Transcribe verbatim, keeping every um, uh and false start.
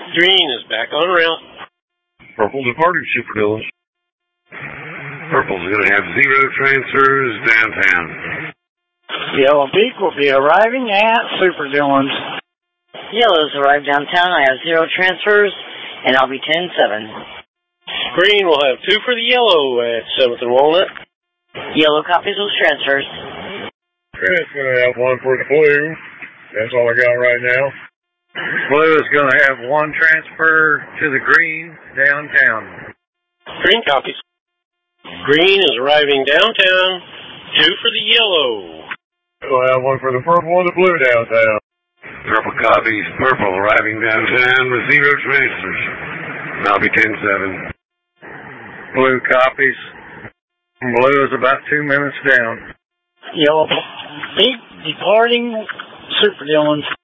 Green is back on route. Purple departing Super Dillons. Purple's going to have zero transfers downtown. Yellow Peak will be arriving at Super Dillons. Yellow's arrived downtown. I have zero transfers, and I'll be ten seven. Green will have two for the yellow at seventh and Walnut. Yellow copies those transfers. Red's going to have one for the blue. That's all I got right now. Blue is going to have one transfer to the green downtown. Green copies. Green is arriving downtown. Two for the yellow. We'll have one for the purple and the blue downtown. Purple copies. Purple arriving downtown with zero transfers. I'll be ten seven. Blue copies. Blue is about two minutes down. Yellow Peak departing Super Dillons.